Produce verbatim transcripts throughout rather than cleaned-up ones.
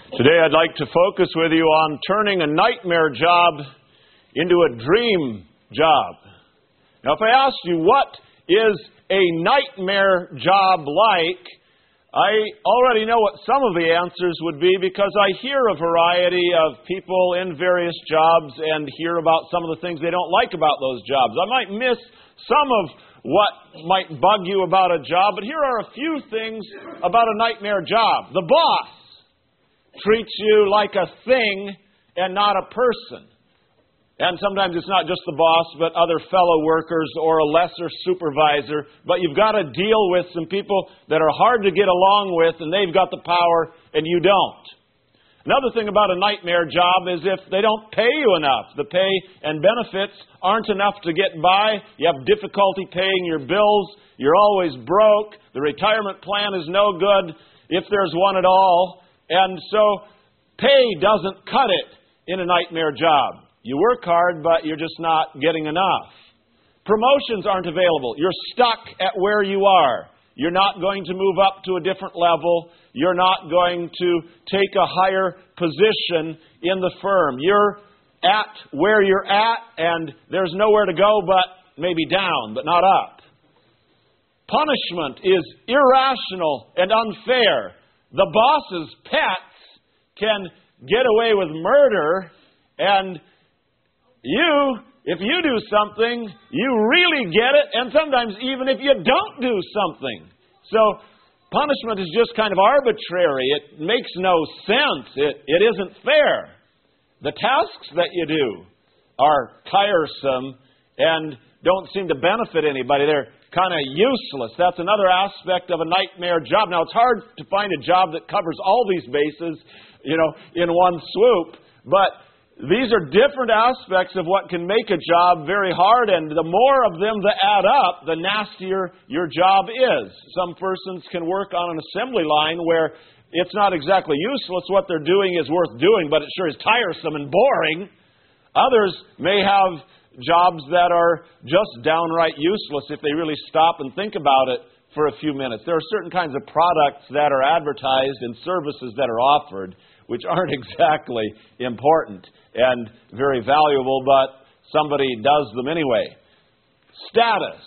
Today I'd like to focus with you on turning a nightmare job into a dream job. Now, if I asked you what is a nightmare job like, I already know what some of the answers would be because I hear a variety of people in various jobs and hear about some of the things they don't like about those jobs. I might miss some of what might bug you about a job, but here are a few things about a nightmare job. The boss treats you like a thing and not a person. And sometimes it's not just the boss, but other fellow workers or a lesser supervisor. But you've got to deal with some people that are hard to get along with, and they've got the power, and you don't. Another thing about a nightmare job is if they don't pay you enough. The pay and benefits aren't enough to get by. You have difficulty paying your bills. You're always broke. The retirement plan is no good if there's one at all. And so pay doesn't cut it in a nightmare job. You work hard, but you're just not getting enough. Promotions aren't available. You're stuck at where you are. You're not going to move up to a different level. You're not going to take a higher position in the firm. You're at where you're at, and there's nowhere to go but maybe down, but not up. Punishment is irrational and unfair. The boss's pets can get away with murder, and you, if you do something, you really get it, and sometimes even if you don't do something. So punishment is just kind of arbitrary. It makes no sense. It, it isn't fair. The tasks that you do are tiresome and don't seem to benefit anybody. They're kind of useless. That's another aspect of a nightmare job. Now, it's hard to find a job that covers all these bases, you know, in one swoop, but these are different aspects of what can make a job very hard, and the more of them that add up, the nastier your job is. Some persons can work on an assembly line where it's not exactly useless. What they're doing is worth doing, but it sure is tiresome and boring. Others may have jobs that are just downright useless if they really stop and think about it for a few minutes. There are certain kinds of products that are advertised and services that are offered which aren't exactly important and very valuable, but somebody does them anyway. Status.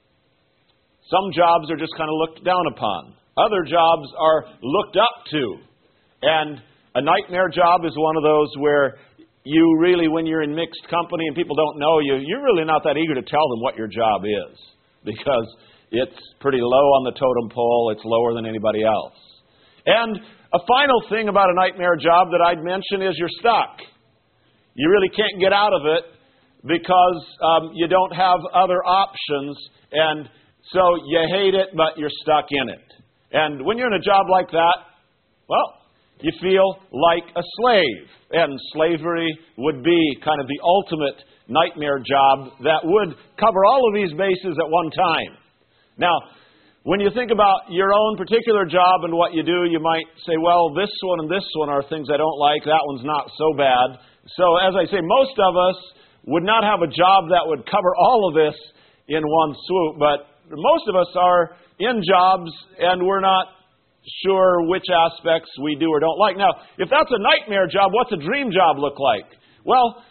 Some jobs are just kind of looked down upon. Other jobs are looked up to. And a nightmare job is one of those where you really, when you're in mixed company and people don't know you, you're really not that eager to tell them what your job is because it's pretty low on the totem pole. It's lower than anybody else. And a final thing about a nightmare job that I'd mention is you're stuck. You really can't get out of it because um, you don't have other options, and so you hate it, but you're stuck in it. And when you're in a job like that, well, you feel like a slave. And slavery would be kind of the ultimate nightmare job that would cover all of these bases at one time. Now, when you think about your own particular job and what you do, you might say, well, this one and this one are things I don't like. That one's not so bad. So, as I say, most of us would not have a job that would cover all of this in one swoop. But most of us are in jobs, and we're not sure which aspects we do or don't like. Now, if that's a nightmare job, what's a dream job look like? Well,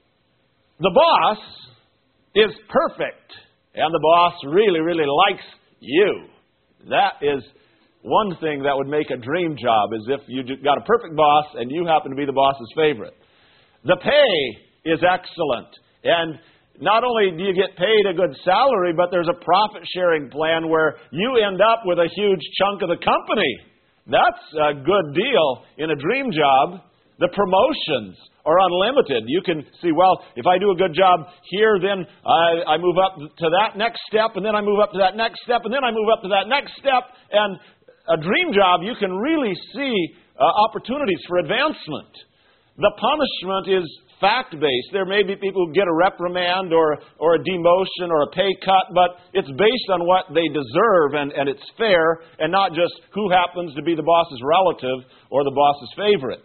the boss is perfect, and the boss really, really likes you. That is one thing that would make a dream job, is if you got a perfect boss and you happen to be the boss's favorite. The pay is excellent, and not only do you get paid a good salary, but there's a profit-sharing plan where you end up with a huge chunk of the company. That's a good deal in a dream job. The promotions are unlimited. You can see, well, if I do a good job here, then I, I move up to that next step, and then I move up to that next step, and then I move up to that next step. And a dream job, you can really see uh, opportunities for advancement. The punishment is fact-based. There may be people who get a reprimand or, or a demotion or a pay cut, but it's based on what they deserve, and, and it's fair, and not just who happens to be the boss's relative or the boss's favorite.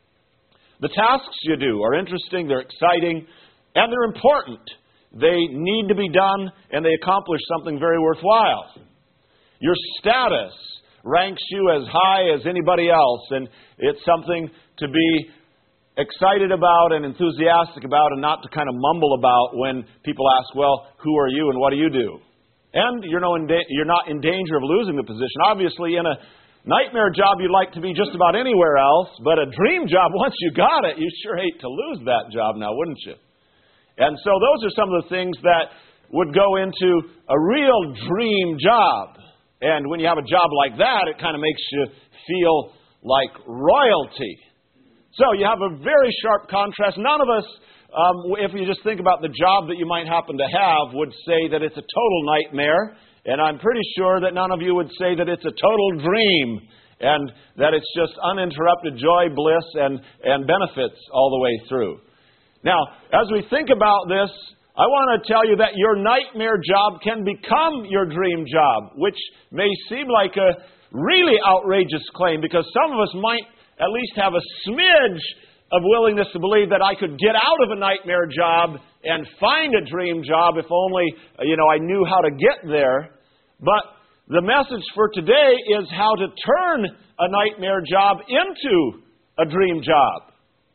The tasks you do are interesting, they're exciting, and they're important. They need to be done, and they accomplish something very worthwhile. Your status ranks you as high as anybody else. And it's something to be excited about and enthusiastic about, and not to kind of mumble about when people ask, well, who are you and what do you do? And you're, no in da- you're not in danger of losing the position. Obviously, in a nightmare job, you'd like to be just about anywhere else, but a dream job, once you got it, you sure hate to lose that job now, wouldn't you? And so those are some of the things that would go into a real dream job. And when you have a job like that, it kind of makes you feel like royalty. So you have a very sharp contrast. None of us, um, if you just think about the job that you might happen to have, would say that it's a total nightmare. And I'm pretty sure that none of you would say that it's a total dream and that it's just uninterrupted joy, bliss, and, and benefits all the way through. Now, as we think about this, I want to tell you that your nightmare job can become your dream job, which may seem like a really outrageous claim, because some of us might at least have a smidge of willingness to believe that I could get out of a nightmare job and find a dream job if only, you know, I knew how to get there. But the message for today is how to turn a nightmare job into a dream job.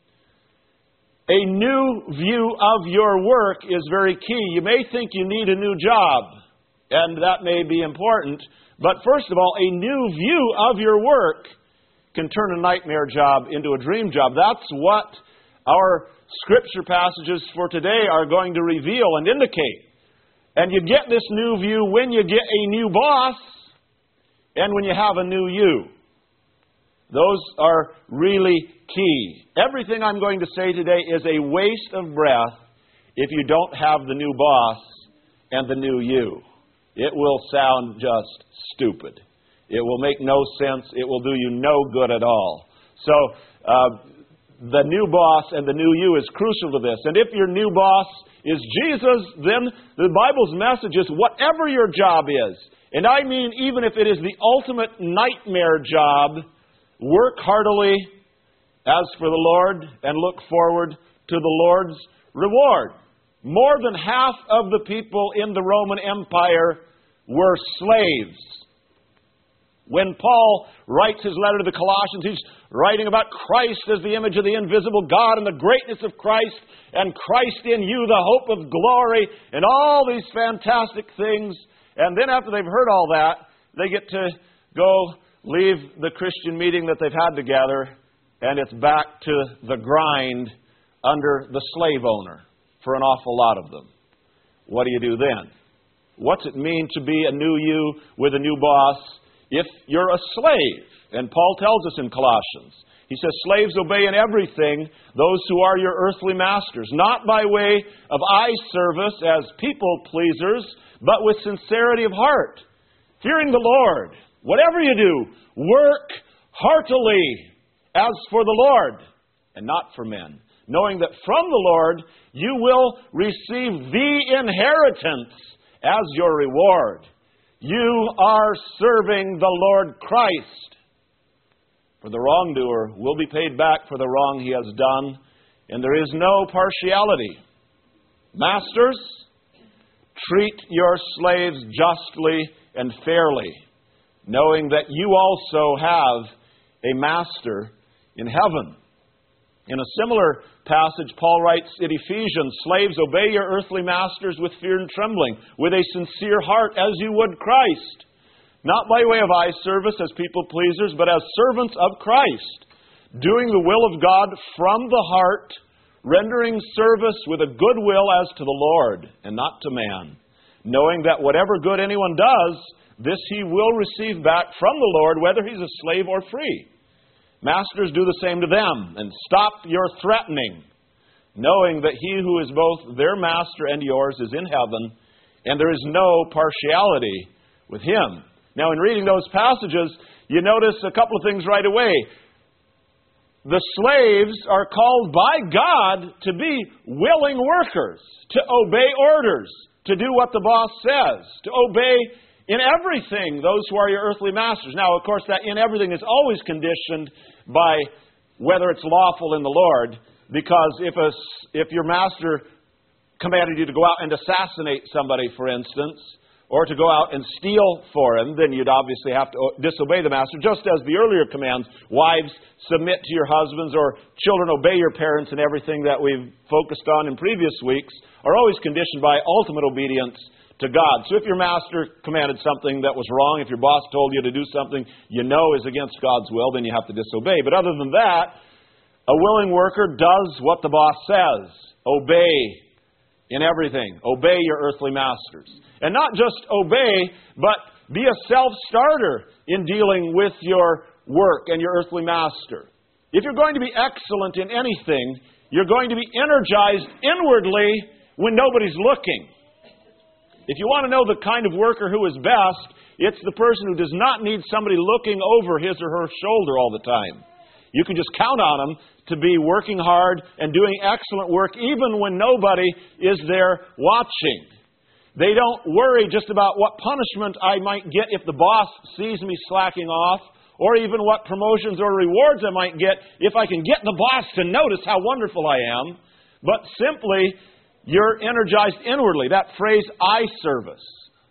A new view of your work is very key. You may think you need a new job, and that may be important. But first of all, a new view of your work can turn a nightmare job into a dream job. That's what our scripture passages for today are going to reveal and indicate. And you get this new view when you get a new boss and when you have a new you. Those are really key. Everything I'm going to say today is a waste of breath if you don't have the new boss and the new you. It will sound just stupid. It will make no sense. It will do you no good at all. So, uh, the new boss and the new you is crucial to this. And if your new boss is Jesus, then the Bible's message is whatever your job is, and I mean even if it is the ultimate nightmare job, work heartily as for the Lord and look forward to the Lord's reward. More than half of the people in the Roman Empire were slaves. When Paul writes his letter to the Colossians, he's writing about Christ as the image of the invisible God and the greatness of Christ, and Christ in you, the hope of glory, and all these fantastic things. And then after they've heard all that, they get to go leave the Christian meeting that they've had together, and it's back to the grind under the slave owner for an awful lot of them. What do you do then? What's it mean to be a new you with a new boss if you're a slave? And Paul tells us in Colossians, he says, slaves, obey in everything those who are your earthly masters, not by way of eye service as people pleasers, but with sincerity of heart, fearing the Lord. Whatever you do, work heartily as for the Lord and not for men, knowing that from the Lord you will receive the inheritance as your reward. You are serving the Lord Christ. For the wrongdoer will be paid back for the wrong he has done, and there is no partiality. Masters, treat your slaves justly and fairly, knowing that you also have a master in heaven. In a similar passage, Paul writes in Ephesians, slaves, obey your earthly masters with fear and trembling, with a sincere heart as you would Christ, not by way of eye service as people pleasers, but as servants of Christ, doing the will of God from the heart, rendering service with a good will as to the Lord and not to man, knowing that whatever good anyone does, this he will receive back from the Lord, whether he's a slave or free. Masters, do the same to them, and stop your threatening, knowing that he who is both their master and yours is in heaven, and there is no partiality with him. Now, in reading those passages, you notice a couple of things right away. The slaves are called by God to be willing workers, to obey orders, to do what the boss says, to obey in everything those who are your earthly masters. Now, of course, that in everything is always conditioned by whether it's lawful in the Lord, because if a, if your master commanded you to go out and assassinate somebody, for instance, or to go out and steal for him, then you'd obviously have to disobey the master, just as the earlier commands, wives, submit to your husbands, or children, obey your parents, and everything that we've focused on in previous weeks are always conditioned by ultimate obedience to God. So if your master commanded something that was wrong, if your boss told you to do something you know is against God's will, then you have to disobey. But other than that, a willing worker does what the boss says. Obey in everything. Obey your earthly masters. And not just obey, but be a self-starter in dealing with your work and your earthly master. If you're going to be excellent in anything, you're going to be energized inwardly when nobody's looking. If you want to know the kind of worker who is best, it's the person who does not need somebody looking over his or her shoulder all the time. You can just count on them to be working hard and doing excellent work even when nobody is there watching. They don't worry just about what punishment I might get if the boss sees me slacking off, or even what promotions or rewards I might get if I can get the boss to notice how wonderful I am. But simply, you're energized inwardly. That phrase, eye service.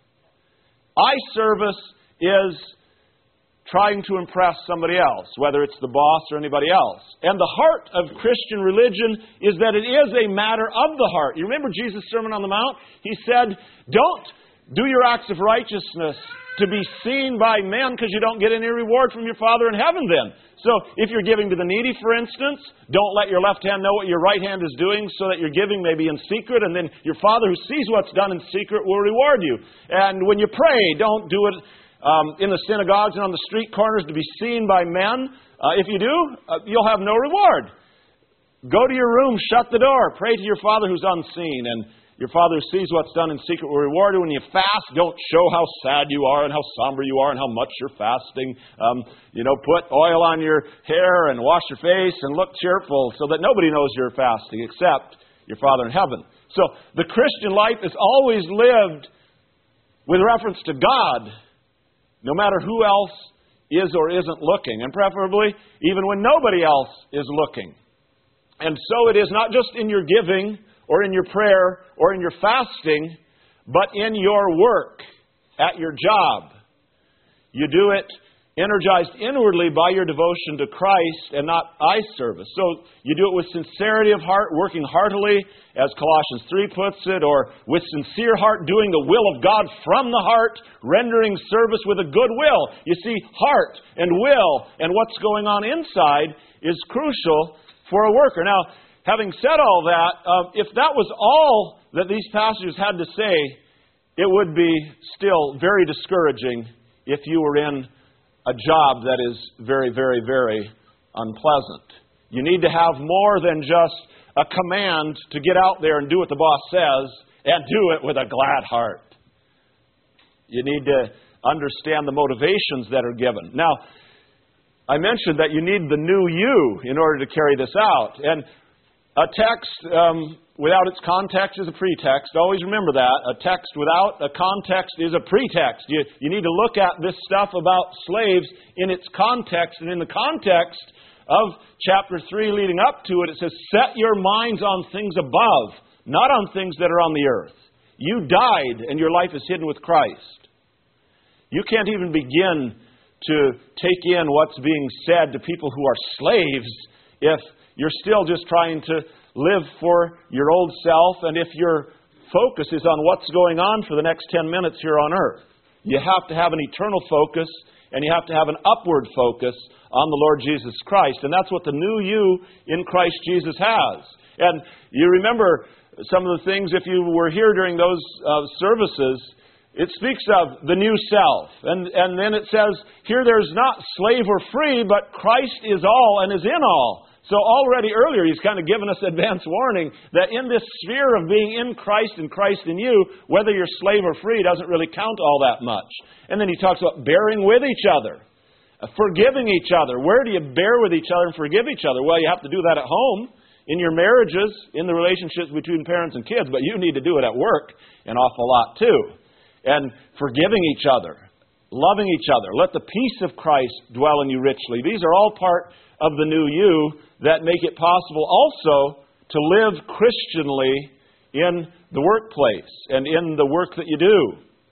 Eye service is trying to impress somebody else, whether it's the boss or anybody else. And the heart of Christian religion is that it is a matter of the heart. You remember Jesus' Sermon on the Mount? He said, don't do your acts of righteousness to be seen by men because you don't get any reward from your Father in heaven then. So if you're giving to the needy, for instance, don't let your left hand know what your right hand is doing so that your giving may be in secret, and then your Father who sees what's done in secret will reward you. And when you pray, don't do it Um, in the synagogues and on the street corners to be seen by men. Uh, if you do, uh, you'll have no reward. Go to your room, shut the door, pray to your Father who's unseen, and your Father who sees what's done in secret will reward you. When you fast, don't show how sad you are and how somber you are and how much you're fasting. Um, you know, put oil on your hair and wash your face and look cheerful so that nobody knows you're fasting except your Father in heaven. So the Christian life is always lived with reference to God, no matter who else is or isn't looking, and preferably even when nobody else is looking. And so it is not just in your giving or in your prayer or in your fasting, but in your work, at your job. You do it energized inwardly by your devotion to Christ and not eye service. So you do it with sincerity of heart, working heartily, as Colossians three puts it, or with sincere heart, doing the will of God from the heart, rendering service with a good will. You see, heart and will and what's going on inside is crucial for a worker. Now, having said all that, uh, if that was all that these passages had to say, it would be still very discouraging if you were in a job that is very, very, very unpleasant. You need to have more than just a command to get out there and do what the boss says and do it with a glad heart. You need to understand the motivations that are given. Now, I mentioned that you need the new you in order to carry this out. And a text um, without its context is a pretext. Always remember that. A text without a context is a pretext. You, you need to look at this stuff about slaves in its context. And in the context of chapter three leading up to it, it says, set your minds on things above, not on things that are on the earth. You died and your life is hidden with Christ. You can't even begin to take in what's being said to people who are slaves if you're still just trying to live for your old self, and if your focus is on what's going on for the next ten minutes here on earth. You have to have an eternal focus, and you have to have an upward focus on the Lord Jesus Christ. And that's what the new you in Christ Jesus has. And you remember some of the things, if you were here during those uh, services, it speaks of the new self. And, and then it says, here there's not slave or free, but Christ is all and is in all. So already earlier, he's kind of given us advance warning that in this sphere of being in Christ and Christ in you, whether you're slave or free doesn't really count all that much. And then he talks about bearing with each other, forgiving each other. Where do you bear with each other and forgive each other? Well, you have to do that at home, in your marriages, in the relationships between parents and kids, but you need to do it at work an awful lot too. And forgiving each other, loving each other. Let the peace of Christ dwell in you richly. These are all part of the new you that make it possible also to live Christianly in the workplace and in the work that you do.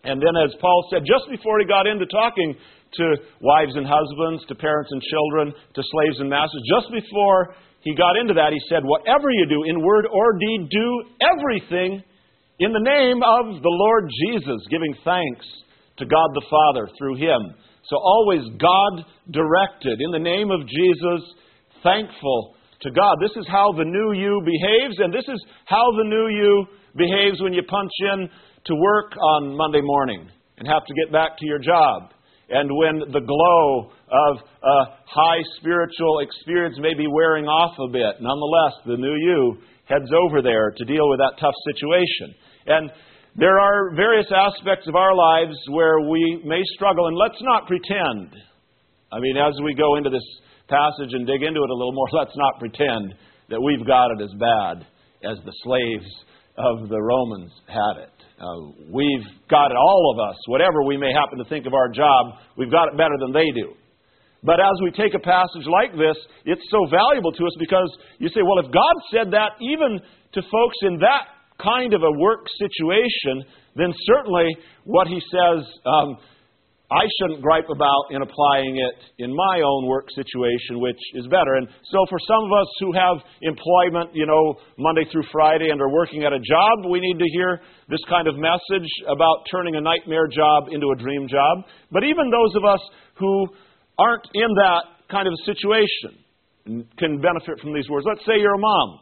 And then, as Paul said, just before he got into talking to wives and husbands, to parents and children, to slaves and masters, just before he got into that, he said, whatever you do, in word or deed, do everything in the name of the Lord Jesus, giving thanks to God the Father through Him. So always God-directed, in the name of Jesus, thankful to God. This is how the new you behaves, and this is how the new you behaves when you punch in to work on Monday morning and have to get back to your job. And when the glow of a high spiritual experience may be wearing off a bit, nonetheless, the new you heads over there to deal with that tough situation. And there are various aspects of our lives where we may struggle, and let's not pretend. I mean, as we go into this passage and dig into it a little more, let's not pretend that we've got it as bad as the slaves of the Romans had it. Uh, we've got it, all of us, whatever we may happen to think of our job, we've got it better than they do. But as we take a passage like this, it's so valuable to us because you say, well, if God said that even to folks in that kind of a work situation, then certainly what He says, um, I shouldn't gripe about in applying it in my own work situation, which is better. And so for some of us who have employment, you know, Monday through Friday and are working at a job, we need to hear this kind of message about turning a nightmare job into a dream job. But even those of us who aren't in that kind of a situation can benefit from these words. Let's say you're a mom.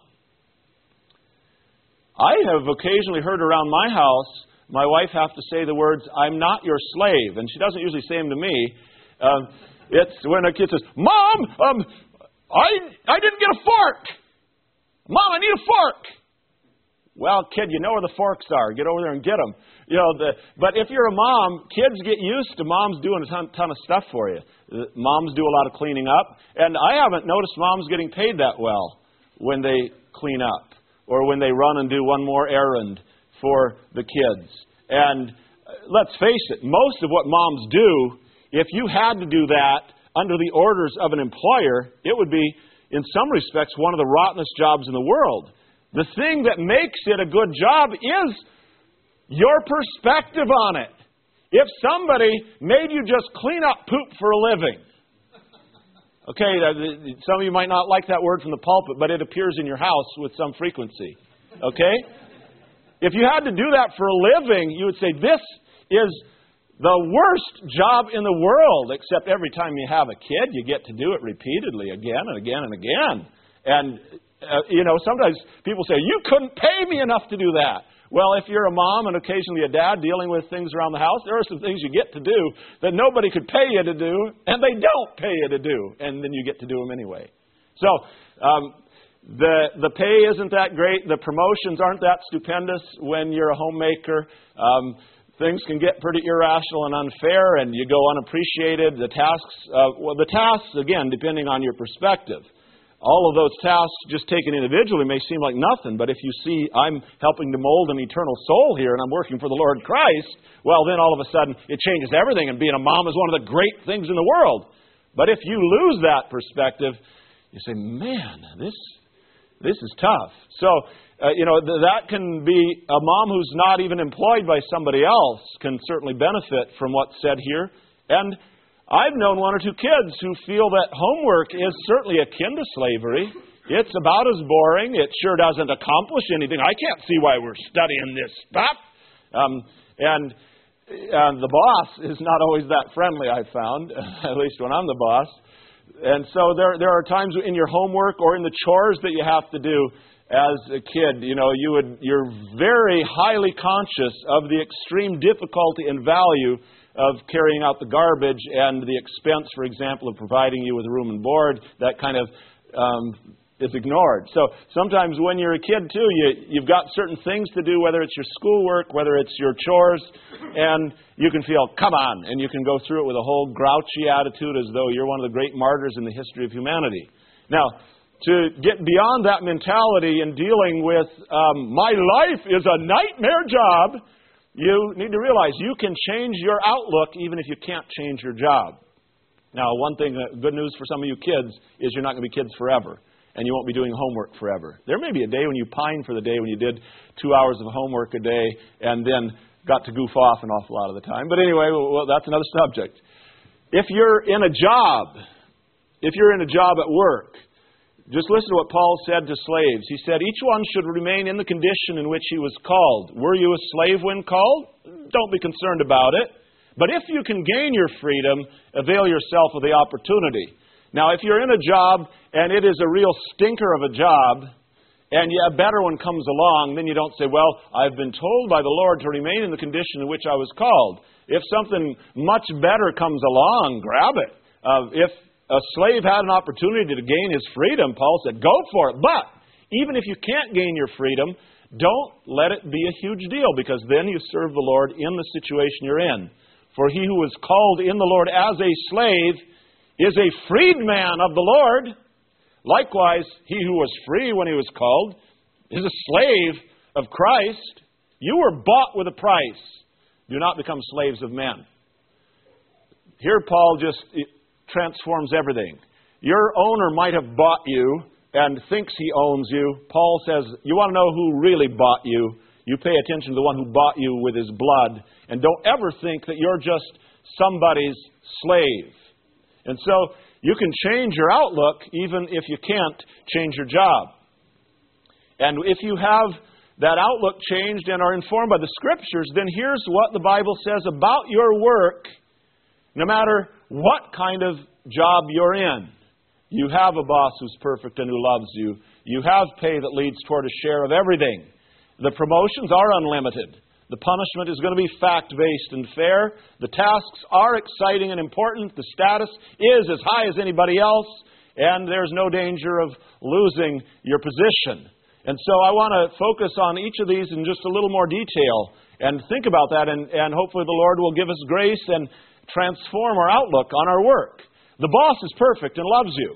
I have occasionally heard around my house my wife have to say the words, I'm not your slave. And she doesn't usually say them to me. Um, it's when a kid says, Mom, um, I, I didn't get a fork. Mom, I need a fork. Well, kid, you know where the forks are. Get over there and get them. You know, the, but if you're a mom, kids get used to moms doing a ton, ton of stuff for you. Moms do a lot of cleaning up. And I haven't noticed moms getting paid that well when they clean up or when they run and do one more errand for the kids. And let's face it, most of what moms do, if you had to do that under the orders of an employer, it would be, in some respects, one of the rottenest jobs in the world. The thing that makes it a good job is your perspective on it. If somebody made you just clean up poop for a living, okay, some of you might not like that word from the pulpit, but it appears in your house with some frequency, okay? If you had to do that for a living, you would say, this is the worst job in the world, except every time you have a kid, you get to do it repeatedly again and again and again. And, uh, you know, sometimes people say, you couldn't pay me enough to do that. Well, if you're a mom and occasionally a dad dealing with things around the house, there are some things you get to do that nobody could pay you to do, and they don't pay you to do, and then you get to do them anyway. So, um, The the pay isn't that great. The promotions aren't that stupendous when you're a homemaker. Um, things can get pretty irrational and unfair, and you go unappreciated. The tasks, uh, well, the tasks, again, depending on your perspective. All of those tasks, just taken individually, may seem like nothing, but if you see I'm helping to mold an eternal soul here, and I'm working for the Lord Christ, well, then all of a sudden it changes everything, and being a mom is one of the great things in the world. But if you lose that perspective, you say, man, this... This is tough. So, uh, you know, th- that can be a mom who's not even employed by somebody else can certainly benefit from what's said here. And I've known one or two kids who feel that homework is certainly akin to slavery. It's about as boring. It sure doesn't accomplish anything. I can't see why we're studying this stuff. Um, and uh, the boss is not always that friendly, I've found, at least when I'm the boss. And so there there are times in your homework or in the chores that you have to do as a kid, you know, you would you're very highly conscious of the extreme difficulty and value of carrying out the garbage and the expense, for example, of providing you with room and board. That kind of um, is ignored. So sometimes when you're a kid too, you, you've got certain things to do, whether it's your schoolwork, whether it's your chores, and you can feel, come on, and you can go through it with a whole grouchy attitude as though you're one of the great martyrs in the history of humanity. Now, to get beyond that mentality and dealing with um, my life is a nightmare job, you need to realize you can change your outlook even if you can't change your job. Now, one thing, uh, good news for some of you kids is you're not going to be kids forever. And you won't be doing homework forever. There may be a day when you pine for the day when you did two hours of homework a day, and then got to goof off an awful lot of the time. But anyway, well, that's another subject. If you're in a job, if you're in a job at work, just listen to what Paul said to slaves. He said, each one should remain in the condition in which he was called. Were you a slave when called? Don't be concerned about it. But if you can gain your freedom, avail yourself of the opportunity. Now, if you're in a job and it is a real stinker of a job, and a better one comes along, then you don't say, well, I've been told by the Lord to remain in the condition in which I was called. If something much better comes along, grab it. Uh, if a slave had an opportunity to gain his freedom, Paul said, go for it. But even if you can't gain your freedom, don't let it be a huge deal, because then you serve the Lord in the situation you're in. For he who is called in the Lord as a slave is a freedman of the Lord. Likewise, he who was free when he was called is a slave of Christ. You were bought with a price. Do not become slaves of men. Here Paul just transforms everything. Your owner might have bought you and thinks he owns you. Paul says, you want to know who really bought you? You pay attention to the one who bought you with his blood. And don't ever think that you're just somebody's slave. And so you can change your outlook even if you can't change your job. And if you have that outlook changed and are informed by the Scriptures, then here's what the Bible says about your work, no matter what kind of job you're in. You have a boss who's perfect and who loves you. You have pay that leads toward a share of everything. The promotions are unlimited. The punishment is going to be fact-based and fair. The tasks are exciting and important. The status is as high as anybody else. And there's no danger of losing your position. And so I want to focus on each of these in just a little more detail and think about that. And, and hopefully the Lord will give us grace and transform our outlook on our work. The boss is perfect and loves you.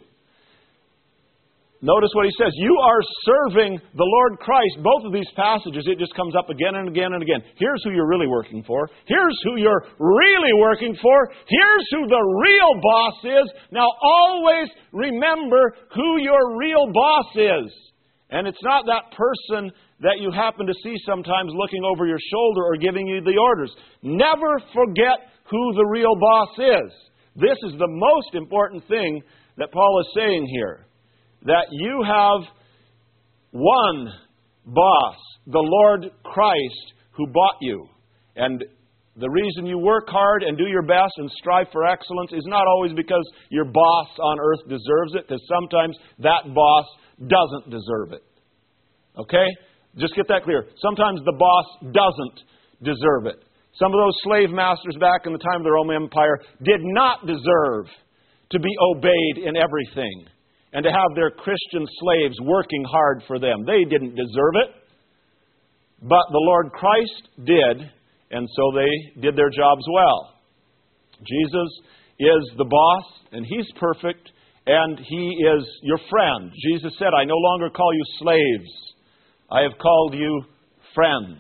Notice what he says. You are serving the Lord Christ. Both of these passages, it just comes up again and again and again. Here's who you're really working for. Here's who you're really working for. Here's who the real boss is. Now always remember who your real boss is. And it's not that person that you happen to see sometimes looking over your shoulder or giving you the orders. Never forget who the real boss is. This is the most important thing that Paul is saying here. That you have one boss, the Lord Christ, who bought you. And the reason you work hard and do your best and strive for excellence is not always because your boss on earth deserves it, because sometimes that boss doesn't deserve it. Okay? Just get that clear. Sometimes the boss doesn't deserve it. Some of those slave masters back in the time of the Roman Empire did not deserve to be obeyed in everything and to have their Christian slaves working hard for them. They didn't deserve it, but the Lord Christ did, and so they did their jobs well. Jesus is the boss, and He's perfect, and He is your friend. Jesus said, I no longer call you slaves. I have called you friends.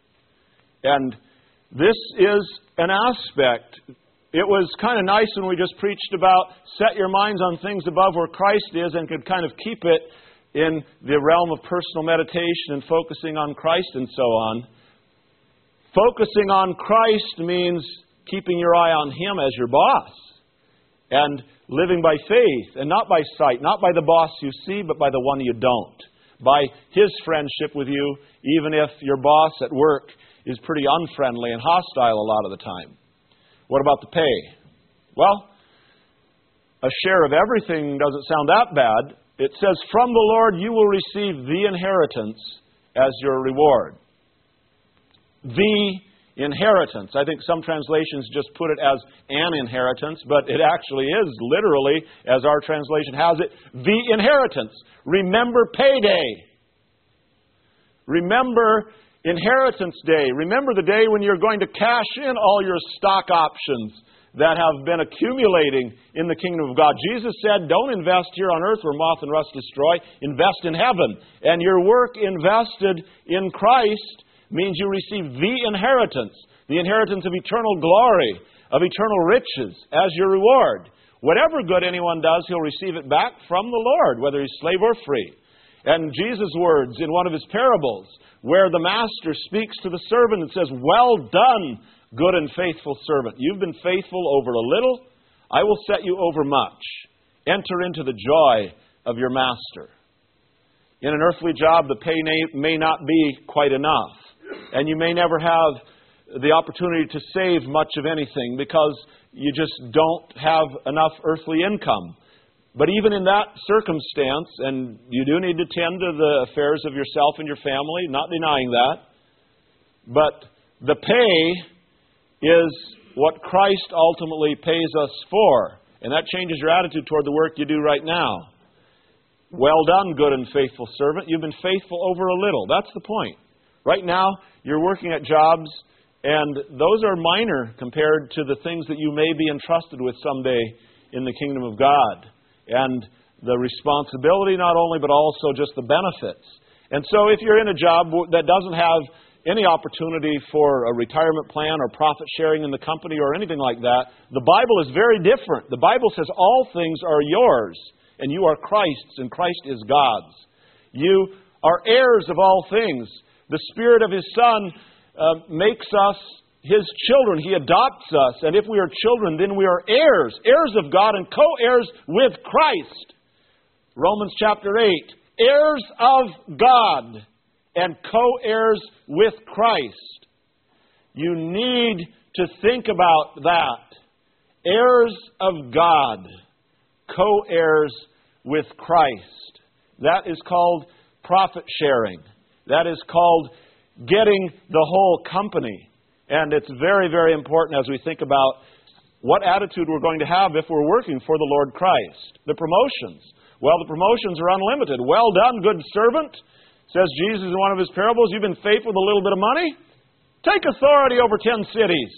And this is an aspect. It was kind of nice when we just preached about set your minds on things above where Christ is and could kind of keep it in the realm of personal meditation and focusing on Christ and so on. Focusing on Christ means keeping your eye on Him as your boss and living by faith and not by sight, not by the boss you see, but by the one you don't. By His friendship with you, even if your boss at work is pretty unfriendly and hostile a lot of the time. What about the pay? Well, a share of everything doesn't sound that bad. It says, from the Lord you will receive the inheritance as your reward. The inheritance. I think some translations just put it as an inheritance, but it actually is literally, as our translation has it, the inheritance. Remember payday. Remember Inheritance Day. Remember the day when you're going to cash in all your stock options that have been accumulating in the kingdom of God. Jesus said, don't invest here on earth where moth and rust destroy. Invest in heaven. And your work invested in Christ means you receive the inheritance. The inheritance of eternal glory, of eternal riches as your reward. Whatever good anyone does, he'll receive it back from the Lord, whether he's slave or free. And Jesus' words in one of his parables, where the master speaks to the servant and says, "Well done, good and faithful servant. You've been faithful over a little. I will set you over much. Enter into the joy of your master." In an earthly job, the pay may not be quite enough. And you may never have the opportunity to save much of anything because you just don't have enough earthly income. But even in that circumstance, and you do need to tend to the affairs of yourself and your family, not denying that, but the pay is what Christ ultimately pays us for. And that changes your attitude toward the work you do right now. Well done, good and faithful servant. You've been faithful over a little. That's the point. Right now, you're working at jobs, and those are minor compared to the things that you may be entrusted with someday in the kingdom of God. And the responsibility not only, but also just the benefits. And so if you're in a job that doesn't have any opportunity for a retirement plan or profit sharing in the company or anything like that, the Bible is very different. The Bible says all things are yours, and you are Christ's, and Christ is God's. You are heirs of all things. The Spirit of His Son uh, makes us His children. He adopts us. And if we are children, then we are heirs. Heirs of God and co-heirs with Christ. Romans chapter eight. Heirs of God and co-heirs with Christ. You need to think about that. Heirs of God. Co-heirs with Christ. That is called profit sharing. That is called getting the whole company. And it's very, very important as we think about what attitude we're going to have if we're working for the Lord Christ. The promotions. Well, the promotions are unlimited. Well done, good servant, says Jesus in one of his parables. You've been faithful with a little bit of money. Take authority over ten cities.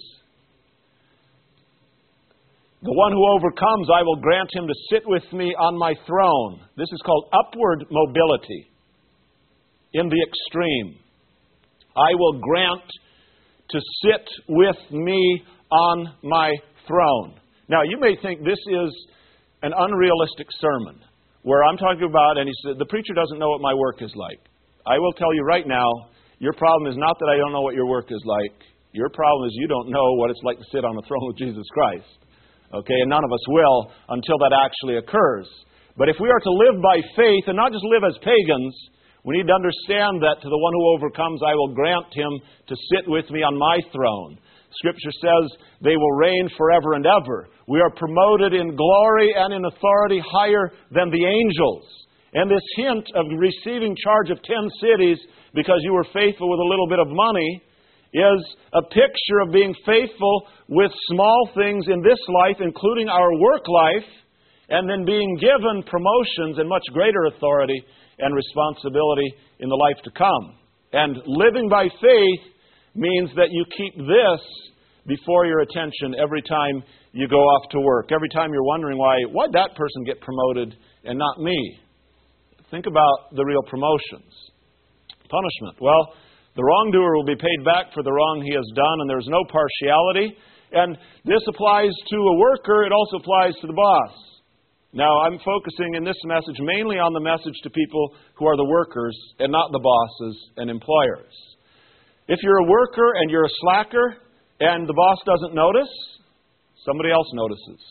The one who overcomes, I will grant him to sit with me on my throne. This is called upward mobility in the extreme. I will grant to sit with me on my throne. Now, you may think this is an unrealistic sermon where I'm talking about, and he said, the preacher doesn't know what my work is like. I will tell you right now, your problem is not that I don't know what your work is like. Your problem is you don't know what it's like to sit on the throne with Jesus Christ. Okay, and none of us will until that actually occurs. But if we are to live by faith and not just live as pagans, we need to understand that to the one who overcomes, I will grant him to sit with me on my throne. Scripture says they will reign forever and ever. We are promoted in glory and in authority higher than the angels. And this hint of receiving charge of ten cities because you were faithful with a little bit of money is a picture of being faithful with small things in this life, including our work life, and then being given promotions and much greater authority and responsibility in the life to come. And living by faith means that you keep this before your attention every time you go off to work. Every time you're wondering why, why'd that person get promoted and not me? Think about the real promotions. Punishment. Well, the wrongdoer will be paid back for the wrong he has done, and there's no partiality. And this applies to a worker. It also applies to the boss. Now, I'm focusing in this message mainly on the message to people who are the workers and not the bosses and employers. If you're a worker and you're a slacker and the boss doesn't notice, somebody else notices.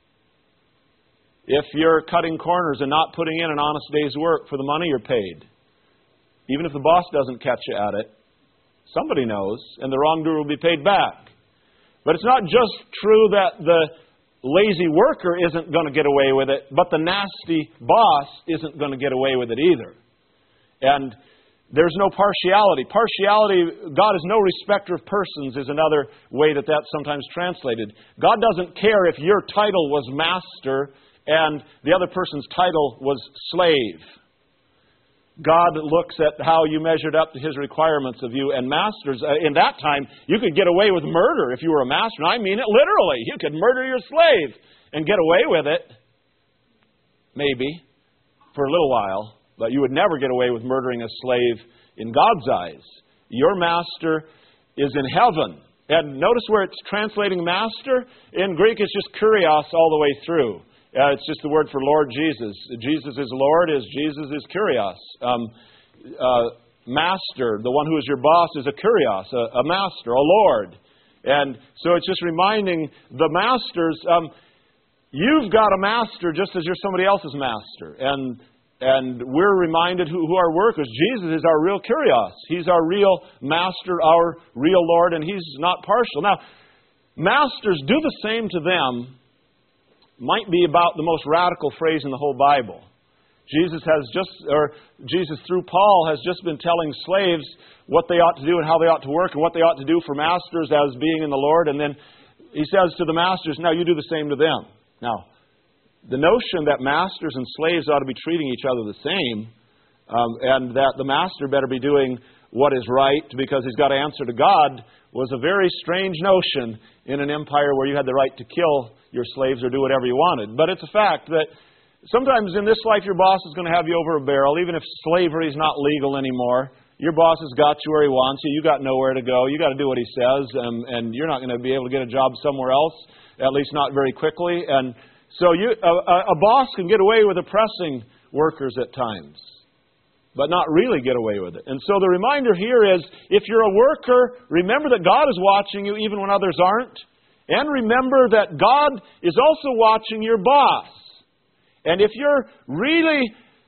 If you're cutting corners and not putting in an honest day's work for the money you're paid, even if the boss doesn't catch you at it, somebody knows, and the wrongdoer will be paid back. But it's not just true that the lazy worker isn't going to get away with it, but the nasty boss isn't going to get away with it either. And there's no partiality. Partiality, God is no respecter of persons, is another way that that's sometimes translated. God doesn't care if your title was master and the other person's title was slave. God looks at how you measured up to His requirements of you. And masters, uh, in that time, you could get away with murder if you were a master. And I mean it literally. You could murder your slave and get away with it. Maybe. For a little while. But you would never get away with murdering a slave in God's eyes. Your master is in heaven. And notice where it's translating master. In Greek, it's just kurios all the way through. Uh, it's just the word for Lord Jesus. Jesus is Lord, as Jesus is Kyrios. Um, uh, master, the one who is your boss, is a Kyrios, a, a master, a Lord. And so it's just reminding the masters, um, you've got a master just as you're somebody else's master. And and we're reminded who, who our workers. Jesus is our real Kyrios. He's our real master, our real Lord, and He's not partial. Now, masters, do the same to them, might be about the most radical phrase in the whole Bible. Jesus has just, or Jesus through Paul has just been telling slaves what they ought to do and how they ought to work and what they ought to do for masters as being in the Lord. And then He says to the masters, now you do the same to them. Now, the notion that masters and slaves ought to be treating each other the same, um, and that the master better be doing what is right because he's got to answer to God, was a very strange notion in an empire where you had the right to kill your slaves or do whatever you wanted. But it's a fact that sometimes in this life your boss is going to have you over a barrel, even if slavery is not legal anymore. Your boss has got you where he wants you. You got nowhere to go. You got to do what he says, and, and you're not going to be able to get a job somewhere else, at least not very quickly. And so you, a, a boss can get away with oppressing workers at times, but not really get away with it. And so the reminder here is, if you're a worker, remember that God is watching you even when others aren't. And remember that God is also watching your boss. And if you're really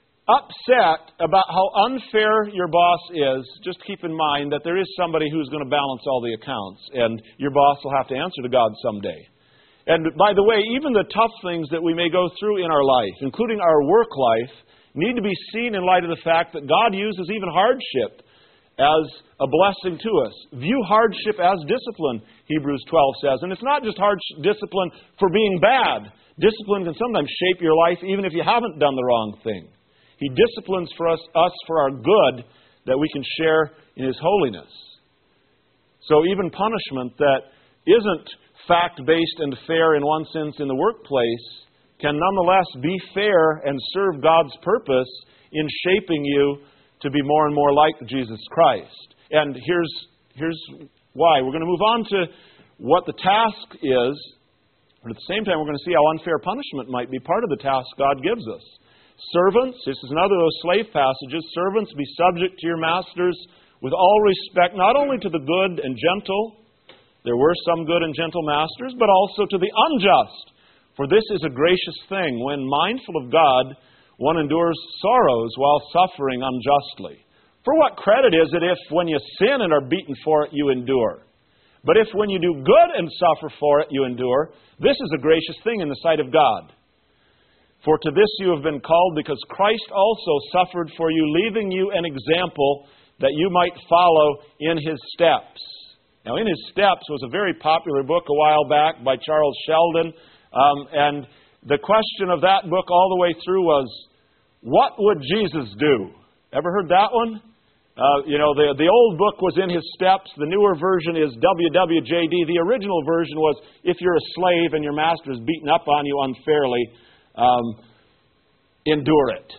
upset about how unfair your boss is, just keep in mind that there is somebody who's going to balance all the accounts. And your boss will have to answer to God someday. And by the way, even the tough things that we may go through in our life, including our work life, need to be seen in light of the fact that God uses even hardship as a blessing to us. View hardship as discipline, Hebrews twelve says. And it's not just hard discipline for being bad. Discipline can sometimes shape your life even if you haven't done the wrong thing. He disciplines for us, us for our good, that we can share in His holiness. So even punishment that isn't fact-based and fair in one sense in the workplace can nonetheless be fair and serve God's purpose in shaping you to be more and more like Jesus Christ. And here's, here's why. We're going to move on to what the task is, but at the same time we're going to see how unfair punishment might be part of the task God gives us. Servants, this is another of those slave passages, servants, be subject to your masters with all respect, not only to the good and gentle, there were some good and gentle masters, but also to the unjust. For this is a gracious thing, when mindful of God, one endures sorrows while suffering unjustly. For what credit is it if when you sin and are beaten for it, you endure? But if when you do good and suffer for it, you endure, this is a gracious thing in the sight of God. For to this you have been called, because Christ also suffered for you, leaving you an example that you might follow in His steps. Now, In His Steps was a very popular book a while back by Charles Sheldon. Um, and the question of that book all the way through was, what would Jesus do? Ever heard that one? Uh, you know, the, the old book was In His Steps. The newer version is W W J D. The original version was, if you're a slave and your master is beaten up on you unfairly, um, endure it.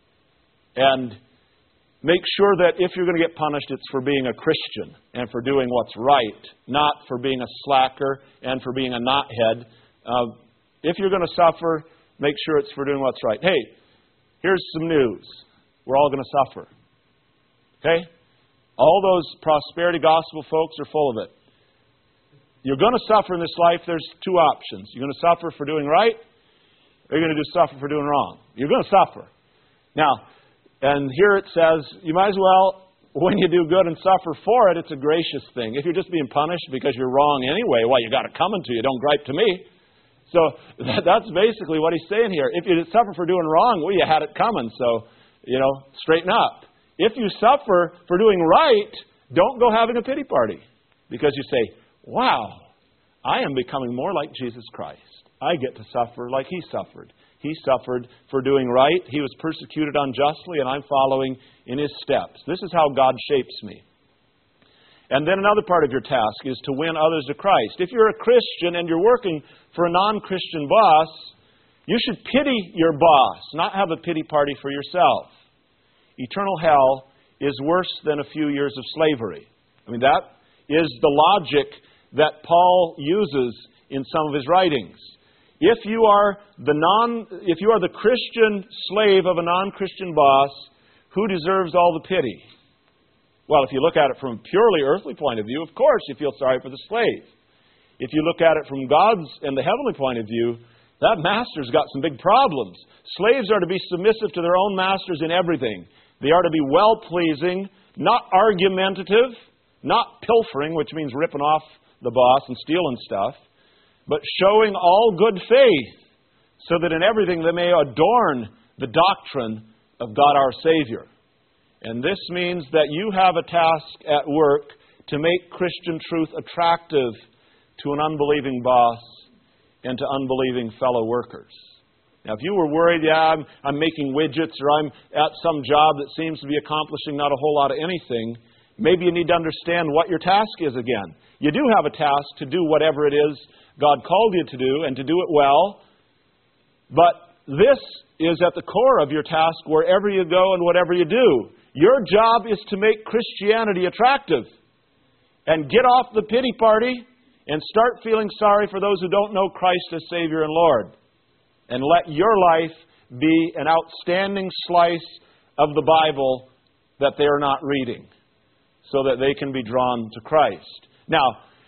And make sure that if you're going to get punished, it's for being a Christian and for doing what's right, not for being a slacker and for being a knothead. Uh, if you're going to suffer, make sure it's for doing what's right. Hey, here's some news. We're all going to suffer. Okay? All those prosperity gospel folks are full of it. You're going to suffer in this life. There's two options. You're going to suffer for doing right, or you're going to do suffer for doing wrong. You're going to suffer. Now, and here it says, you might as well, when you do good and suffer for it, it's a gracious thing. If you're just being punished because you're wrong anyway, well, you got it coming to you. Don't gripe to me. So that's basically what he's saying here. If you suffer for doing wrong, well, you had it coming. So, you know, straighten up. If you suffer for doing right, don't go having a pity party. Because you say, wow, I am becoming more like Jesus Christ. I get to suffer like He suffered. He suffered for doing right. He was persecuted unjustly, and I'm following in His steps. This is how God shapes me. And then another part of your task is to win others to Christ. If you're a Christian and you're working for a non-Christian boss, you should pity your boss, not have a pity party for yourself. Eternal hell is worse than a few years of slavery. I mean, that is the logic that Paul uses in some of his writings. If you are the non, if you are the Christian slave of a non-Christian boss, who deserves all the pity? Well, if you look at it from a purely earthly point of view, of course you feel sorry for the slave. If you look at it from God's and the heavenly point of view, that master's got some big problems. Slaves are to be submissive to their own masters in everything. They are to be well-pleasing, not argumentative, not pilfering, which means ripping off the boss and stealing stuff, but showing all good faith, so that in everything they may adorn the doctrine of God our Savior. And this means that you have a task at work to make Christian truth attractive to an unbelieving boss and to unbelieving fellow workers. Now, if you were worried, yeah, I'm, I'm making widgets, or I'm at some job that seems to be accomplishing not a whole lot of anything, maybe you need to understand what your task is again. You do have a task to do whatever it is God called you to do, and to do it well. But this is at the core of your task wherever you go and whatever you do. Your job is to make Christianity attractive. And get off the pity party and start feeling sorry for those who don't know Christ as Savior and Lord. And let your life be an outstanding slice of the Bible that they are not reading, so that they can be drawn to Christ. Now,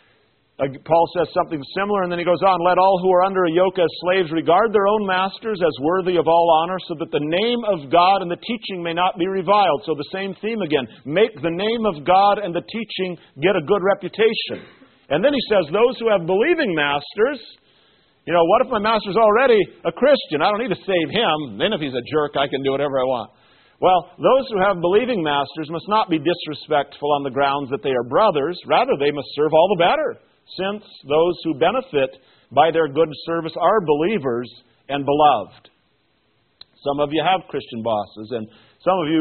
Paul says something similar, and then he goes on, let all who are under a yoke as slaves regard their own masters as worthy of all honor, so that the name of God and the teaching may not be reviled. So the same theme again. Make the name of God and the teaching get a good reputation. And then he says, those who have believing masters, you know, what if my master's already a Christian? I don't need to save him. Then if he's a jerk, I can do whatever I want. Well, those who have believing masters must not be disrespectful on the grounds that they are brothers. Rather, they must serve all the better, since those who benefit by their good service are believers and beloved. Some of you have Christian bosses, and some of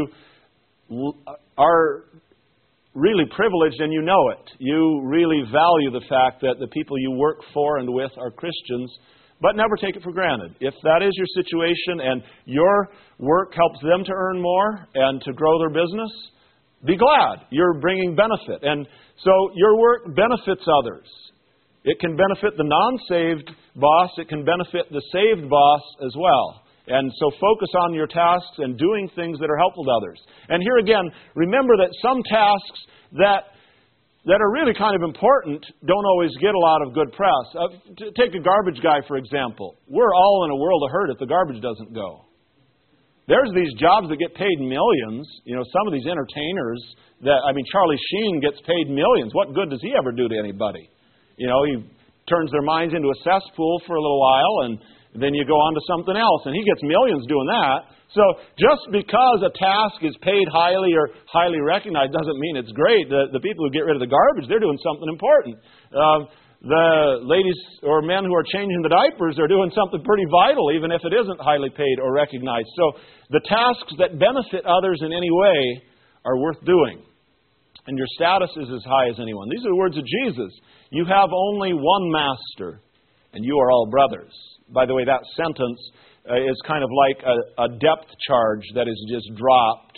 you are really privileged, and you know it. You really value the fact that the people you work for and with are Christians, but never take it for granted. If that is your situation and your work helps them to earn more and to grow their business, be glad. You're bringing benefit. And so your work benefits others. It can benefit the non-saved boss. It can benefit the saved boss as well. And so focus on your tasks and doing things that are helpful to others. And here again, remember that some tasks that that are really kind of important don't always get a lot of good press. Uh, t- take a garbage guy, for example. We're all in a world of hurt if the garbage doesn't go. There's these jobs that get paid millions. You know, some of these entertainers that, I mean, Charlie Sheen gets paid millions. What good does he ever do to anybody? You know, he turns their minds into a cesspool for a little while, and then you go on to something else, and he gets millions doing that. So just because a task is paid highly or highly recognized doesn't mean it's great. The, the people who get rid of the garbage, they're doing something important. Uh, the ladies or men who are changing the diapers are doing something pretty vital, even if it isn't highly paid or recognized. So the tasks that benefit others in any way are worth doing. And your status is as high as anyone. These are the words of Jesus. You have only one master, and you are all brothers. By the way, that sentence uh, is kind of like a, a depth charge that is just dropped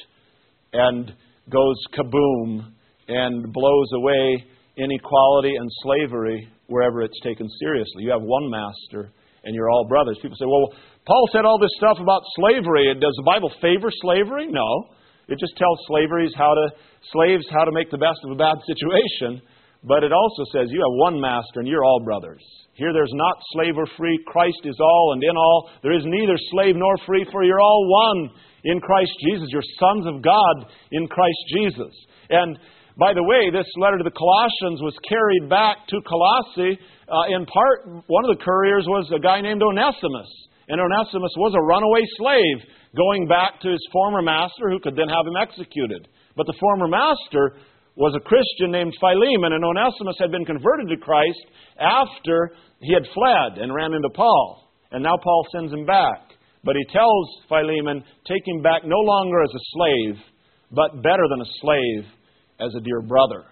and goes kaboom and blows away inequality and slavery wherever it's taken seriously. You have one master, and you're all brothers. People say, well, Paul said all this stuff about slavery. Does the Bible favor slavery? No. It just tells slaveries how to, slaves how to make the best of a bad situation. But it also says you have one master and you're all brothers. Here there's not slave or free. Christ is all and in all. There is neither slave nor free, for you're all one in Christ Jesus. You're sons of God in Christ Jesus. And by the way, this letter to the Colossians was carried back to Colossae. Uh, in part, one of the couriers was a guy named Onesimus. And Onesimus was a runaway slave going back to his former master, who could then have him executed. But the former master was a Christian named Philemon, and Onesimus had been converted to Christ after he had fled and ran into Paul. And now Paul sends him back. But he tells Philemon, take him back no longer as a slave, but better than a slave, as a dear brother.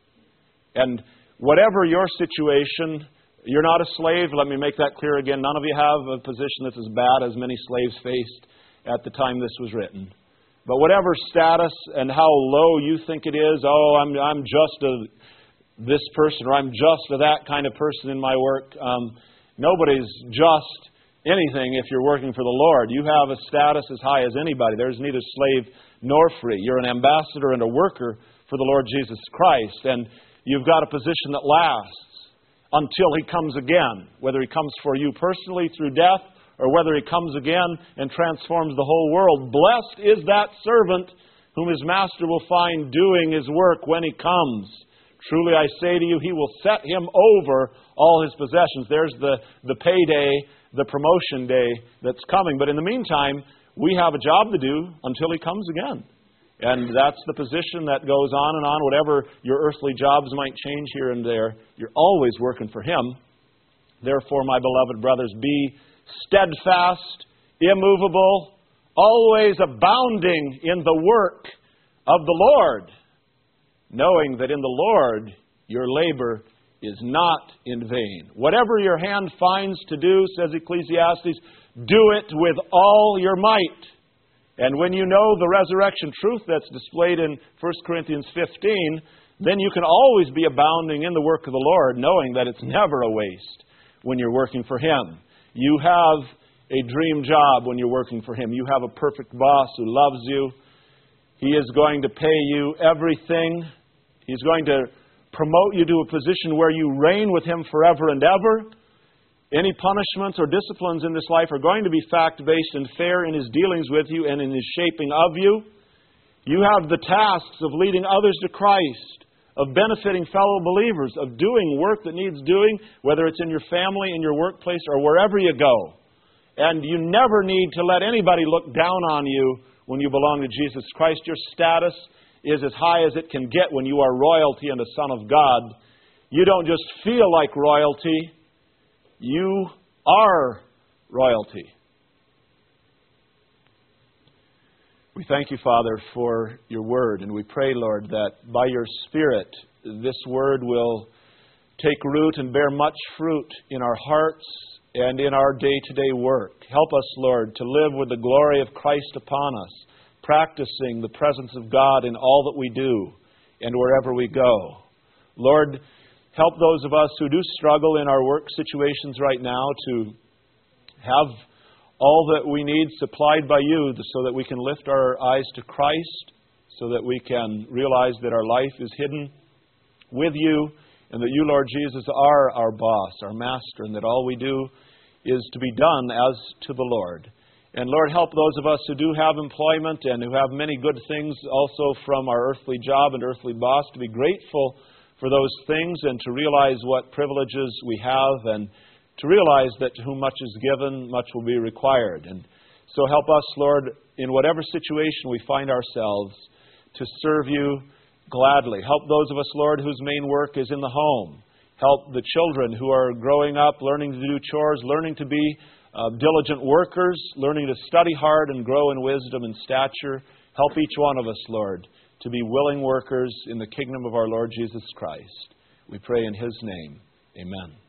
And whatever your situation, you're not a slave. Let me make that clear again. None of you have a position that's as bad as many slaves faced at the time this was written. But whatever status and how low you think it is, oh, I'm I'm just a this person, or I'm just a that kind of person in my work, um, Nobody's just anything if you're working for the Lord. You have a status as high as anybody. There's neither slave nor free. You're an ambassador and a worker for the Lord Jesus Christ. And you've got a position that lasts until He comes again, whether He comes for you personally through death or whether He comes again and transforms the whole world. Blessed is that servant whom his master will find doing his work when He comes. Truly I say to you, He will set him over all his possessions. There's the, the payday, the promotion day that's coming. But in the meantime, we have a job to do until He comes again. And that's the position that goes on and on. Whatever your earthly jobs might change here and there, you're always working for Him. Therefore, my beloved brothers, be steadfast, immovable, always abounding in the work of the Lord, knowing that in the Lord your labor is not in vain. Whatever your hand finds to do, says Ecclesiastes, do it with all your might. And when you know the resurrection truth that's displayed in First Corinthians fifteen, then you can always be abounding in the work of the Lord, knowing that it's never a waste when you're working for Him. You have a dream job when you're working for Him. You have a perfect boss who loves you. He is going to pay you everything. He's going to promote you to a position where you reign with Him forever and ever. Any punishments or disciplines in this life are going to be fact-based and fair in His dealings with you and in His shaping of you. You have the tasks of leading others to Christ, of benefiting fellow believers, of doing work that needs doing, whether it's in your family, in your workplace, or wherever you go. And you never need to let anybody look down on you when you belong to Jesus Christ. Your status is as high as it can get when you are royalty and a son of God. You don't just feel like royalty. You are royalty. We thank You, Father, for Your Word, and we pray, Lord, that by Your Spirit, this Word will take root and bear much fruit in our hearts and in our day-to-day work. Help us, Lord, to live with the glory of Christ upon us, practicing the presence of God in all that we do and wherever we go. Lord, help those of us who do struggle in our work situations right now to have all that we need supplied by You so that we can lift our eyes to Christ, so that we can realize that our life is hidden with You and that You, Lord Jesus, are our boss, our master, and that all we do is to be done as to the Lord. And Lord, help those of us who do have employment and who have many good things also from our earthly job and earthly boss to be grateful for those things and to realize what privileges we have and to realize that to whom much is given, much will be required. And so help us, Lord, in whatever situation we find ourselves, to serve You gladly. Help those of us, Lord, whose main work is in the home. Help the children who are growing up, learning to do chores, learning to be uh, diligent workers, learning to study hard and grow in wisdom and stature. Help each one of us, Lord, to be willing workers in the kingdom of our Lord Jesus Christ. We pray in His name. Amen.